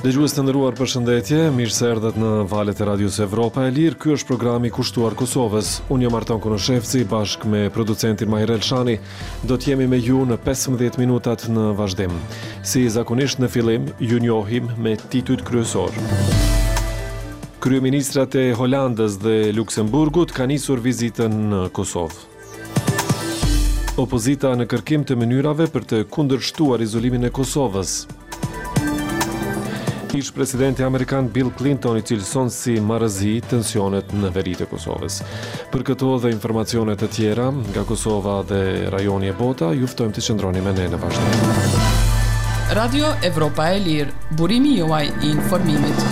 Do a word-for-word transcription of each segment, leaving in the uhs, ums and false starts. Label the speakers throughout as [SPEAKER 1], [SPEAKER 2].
[SPEAKER 1] Dëgjues të nderuar, përshëndetje, mirë se erdhët në valët e Radios Evropa e Lirë. Ky është programi i kushtuar Kosovës. Unë jam Arton Konoshevci bashkë me producentin Mahir Elshani. Do të jemi me ju në pesëmbëdhjetë minutat në vazhdim. Si zakonisht në fillim, ju njohim me titujt kryesor. Kryeministrat e Holandës dhe Luksemburgut kanë nisur vizitën në Kosovë. Opozita në kërkim të mënyrave për të kundërshtuar izolimin e Kosovës. Ish presidenti amerikan Bill Clinton i cilëson si marrëzi tensionet në veritë e Kosovës. Për këto dhe informacione të tjera nga Kosova dhe rajoni e bota, ju ftojmë të qëndroni me ne në vazhdim.
[SPEAKER 2] Radio Evropa e Lirë, burimi juaj i informimit.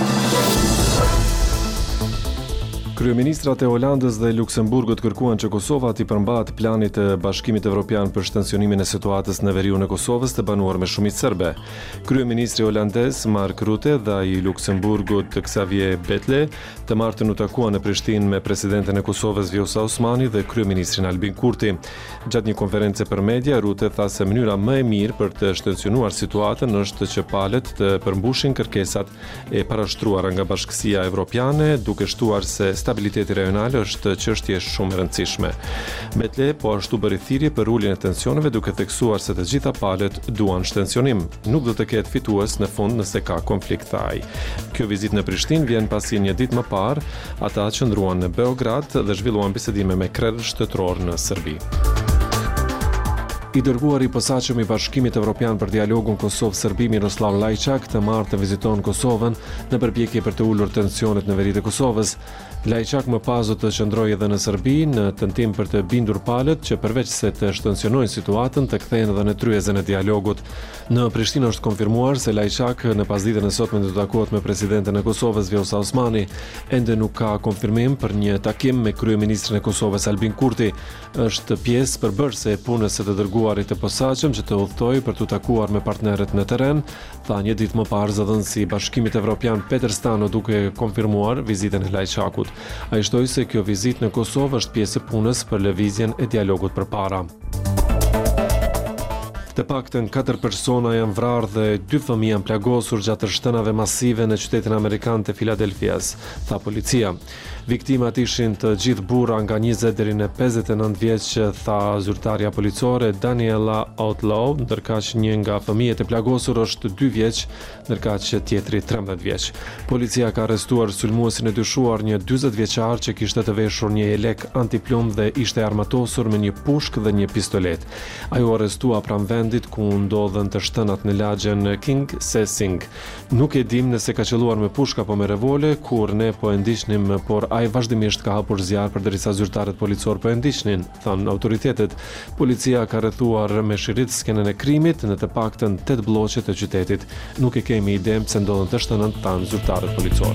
[SPEAKER 1] Kryeministrat e Holandës dhe Luksemburgut kërkuan që Kosova t'i përmbahet planit të Bashkimit Evropian për shtensionimin e situatës në veriun e Kosovës të banuar me shumicë serbe. Kryeministri holandez Mark Rutte dhe ai i Luksemburgut Xavier Bettel të martën u takuan në Prishtinë me presidentin e Kosovës Vjosa Osmani dhe kryeministrin Albin Kurti. Gjatë një konference për media, Rutte tha se mënyra më e mirë për të shtensionuar situatën është që palët të përmbushin kërkesat e parashtruara nga Bashkësia Evropiane, duke shtuar se stabiliteti rajonal është çështje shumë e rëndësishme. Betle po ashtu bëri thirrje për uljen e tensioneve, duke theksuar se të gjitha palët duan shtensionim. Nuk do të ketë fitues në fund nëse ka konflikt, tha ai. Kjo vizitë në Prishtinë vjen pasi një ditë më parë ata qëndruan në Beograd dhe zhvilluan bisedime me krerë shtetëror në Serbi. I dërguar i posaçëm i Bashkimit Evropian për dialogun Kosovë-Serbi Miroslav Lajçak të martë viziton Kosovën në përpjekje për të ulur tensionet në veritë e Kosovës. Lajçak më pas do të qëndrojë edhe në Serbi në tentim për të bindur palët që përveç se të shtensionojnë situatën, të kthehen edhe në tryezën e dialogut. Në Prishtinë është konfirmuar se Lajçak në pasditën e sotme do të takohet me presidentin e Kosovës Vjosa Osmani. Ende nuk ka konfirmim për një takim me kryeministrin e Kosovës Albin Kurti. Është pjesë përbërëse e punës së të dërguarit të posaçëm që të udhtojë për të takuar me partnerët në terren, tha një ditë më parë zëdhënësi i Bashkimit Evropian Peter Stano, duke konfirmuar vizitën e Lajçakut. Ai shtoi se kjo vizitë në Kosovë është pjesë e punës për lëvizjen e dialogut përpara. Të paktën katër persona janë vrarë dhe dy fëmijë janë plagosur gjatë shtënave masive në qytetin amerikan të Filadelfias, tha policia. Viktimat ishin të gjithë burra nga njëzet deri në pesëdhjetë e nëntë vjeç, tha zyrtarja policore Daniela Outlaw, ndërkaq një nga fëmijët e plagosur është dy vjeç, ndërkaq tjetri trembëdhjetë vjeç. Policia ka arrestuar sulmuesin e dyshuar, një dyzet vjeçar që kishte të veshur një jelek antiplumb dhe ishte armatosur me një pushkë dhe një pistolet. Ai u arrestua pranë vendit ku ndodhen të shtënat në lagjen King Sesing. Nuk e dim nëse ka qelluar me pushka apo me revole, kur ne po e ndiqnim, por ai vazhdimisht ka hapur zjarr përderisa zyrtarët policor po e ndiqnin, thanë autoritetet. Policia ka rrethuar me shirit skenën e krimit në të paktën tetë blloqe të qytetit. Nuk e kemi ide pse ndodhen të shtënat, thanë zyrtarët policor.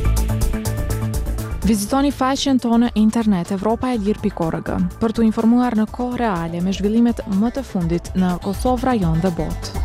[SPEAKER 3] Vizitoni faqen tonë internet evropa e lirë pikë org për të informuar në kohë reale me zhvillimet më të fundit në Kosovë, rajon dhe botë.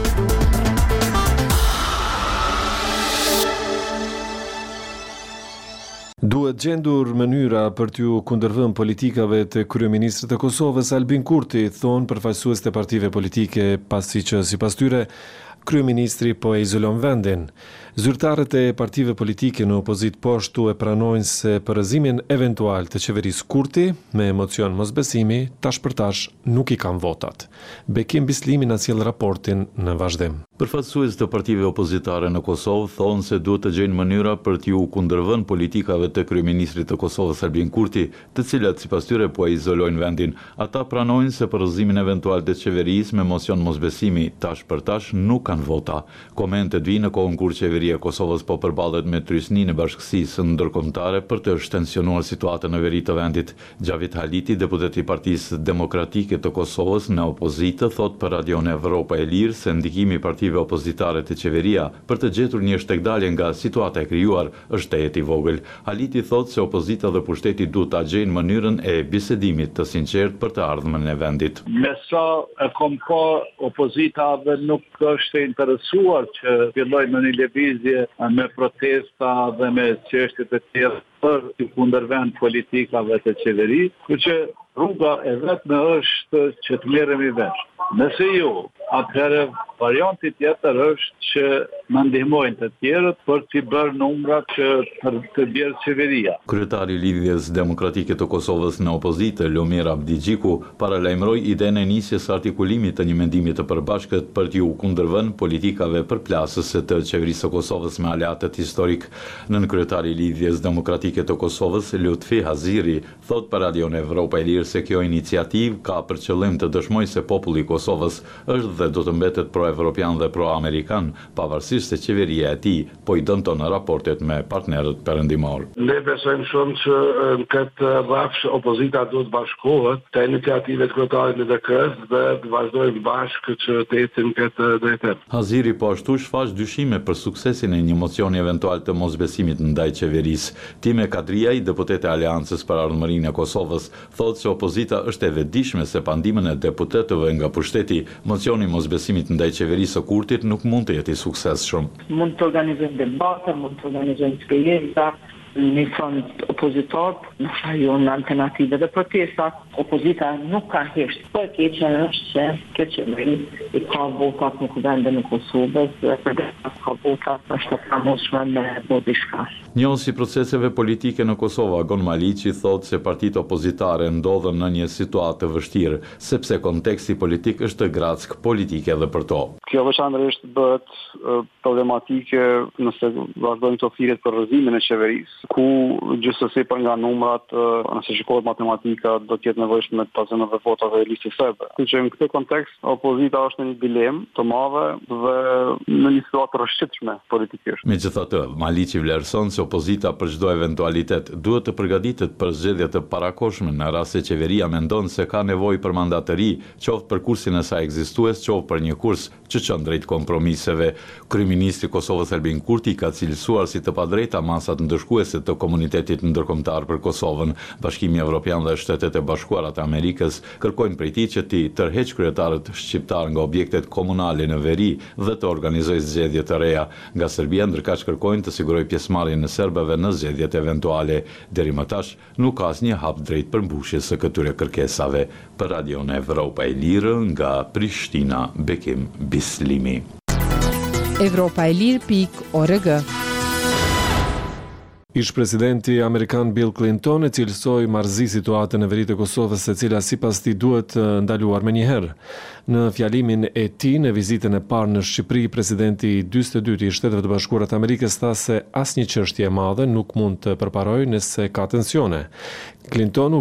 [SPEAKER 1] Duhet gjendur mënyra për t'ju kundërvënë politikave të kryeministrit të Kosovës Albin Kurti, thonë përfaqësues të partive politike, pasi që sipas tyre kryeministri po e izolon vendin. Zyrtarët e partive politike në opozit po ashtu e pranojnë se përrëzimin eventual të qeverisë Kurti me emocion mosbesimi tash për tash nuk i kanë votat. Bekim Bislimi na sjell raportin në vazhdim.
[SPEAKER 4] Përfaqësues të partive opozitare në Kosovë thonë se duhet të gjejnë mënyra për t'ju kundërvënë politikave të kryeministrit të Kosovës Albin Kurti, të cilat sipas tyre po e izolojnë vendin. Ata pranojnë se përrëzimin eventual të qeverisë me emocion mosbesimi tash për tash nuk kanë vota. Komentet vijnë në kohën kur qeveria e Kosovës po përballet me trysninë e bashkësisë ndërkombëtare për të shtensionuar situatën në veri të vendit. Gjavit Haliti, deputet i Partisë Demokratike të Kosovës në opozitë, thot për Radion Evropa e Lirë se ndikimi i partive opozitare të qeveria për të gjetur një shtekdalje nga situata e krijuar është tetë i vogël. Haliti thot se opozita dhe pushteti duhet ta gjejnë mënyrën e bisedimit të sinqertë për të ardhmen e vendit.
[SPEAKER 5] Me sa e kom pa, opozita dhe nuk është interesuar që fillojnë në një lëvizje me protesta dhe me çështje të tjera për të kundërvend politikave të qeverisë, por që rruga e vetme është që të merremi vesh. Nëse jo, atëherë Varianti tjetër është që na ndihmojnë të tjerët për t'i bërë numra që për të bjerë qeveria.
[SPEAKER 4] Kryetari i Lidhjes Demokratike të Kosovës në opozitë, Lomir Abdigjiku, paralajmëroi idenë e nisjes së artikulimit të një mendimi të përbashkët për t'u kundërvënë politikave përplasëse të qeverisë së Kosovës me aleatët historik. Nën kryetari i Lidhjes Demokratike të Kosovës, Lutfi Haziri, thot për Radion Evropa e Lirë se kjo iniciativë ka për qëllim të dëshmojë se populli i Kosovës është dhe do të mbetet pro-evropian dhe pro-amerikan, pavarësisht se qeveria e tij po i dëmton raportet me partnerët perëndimor.
[SPEAKER 6] Ne besojmë shumë që në këtë rrafsh opozita duhet bashkohet te iniciativat kryetarit në D K-s dhe të vazhdojmë bashkë që të ecim këtë drejtim.
[SPEAKER 4] Haziri po ashtu shfaq dyshime për suksesin e një mocioni eventual të mosbesimit ndaj qeverisë. Time Kadriaj, deputete e Aleancës për Ardhmërinë e Kosovës, thotë se opozita është e vetëdijshme se pa ndihmën e deputetëve nga pushteti, mocioni mosbesimit ndaj qeverisë së Kurtit nuk mund të jetë i suksesshëm.
[SPEAKER 7] Mund të organizojmë debate, mund të organizojmë eksperienca, një front opozitor, në shajon alternative dhe protesta, opozita nuk ka hesht. Po e keqja është që kjo qeveri i ka votat në kuvendin e Kosovës dhe për dhe ka votat është të pranueshme me bo diçka.
[SPEAKER 4] Njohësi proceseve politike në Kosovë, Agon Maliqi thotë se partitë opozitare ndodhen në një situatë të vështirë, sepse konteksti politik është grack politike edhe për to.
[SPEAKER 8] Kjo veçanërisht bëhet problematike nëse vazhdojnë të thirrjet për rrëzimin e qeverisë, ku gjithsesi për nga numrat, nëse shikohet matematika, do të jetë nevojshme të pasojë edhe votat e listës serbe. Që në këtë kontekst opozita është në një dilemë të madhe dhe në një situatë të rrëshqitshme politikisht.
[SPEAKER 4] Megjithatë, Maliqi vlerëson se opozita për çdo eventualitet duhet të përgatitet për zgjedhje të parakohshme në rast se qeveria mendon se ka nevojë për mandatëri, qoftë për kursin e saj ekzistues, qoftë për një kurs që çon drejt kompromiseve. Kryeministri i Kosovës Albin Kurti ka cilësuar si të padrejta masat ndëshkuese të komunitetit ndërkombëtar për Kosovën. Bashkimi Evropian dhe Shtetet e Bashkuara të Amerikës kërkojnë prej tij që ti tërheq kryetarët shqiptar nga objektet komunale në veri dhe të organizojë zgjedhje të reja. Nga Serbia ndërkaq kërkojnë të sigurojë pjesëmarrjen e serbëve në zgjedhjet eventuale. Deri më tash nuk ka asnjë hap drejt përmbushjes së këtyre kërkesave. Për Radion Evropa e Lirë nga Prishtina, Bekim Bislimi.
[SPEAKER 9] Evropa e Lirë pikë org.
[SPEAKER 1] Ish presidenti amerikan Bill Clinton e cilësoi marrëzi situatën e veritë të Kosovës, e cila sipas tij duhet ndaluar menjëherë. Në fjalimin e tij në vizitën e parë në Shqipëri, presidenti i dyzet e dytë i Shteteve të Bashkuara të Amerikës tha se asnjë çështje e madhe nuk mund të përparojë nëse ka tensione. Clinton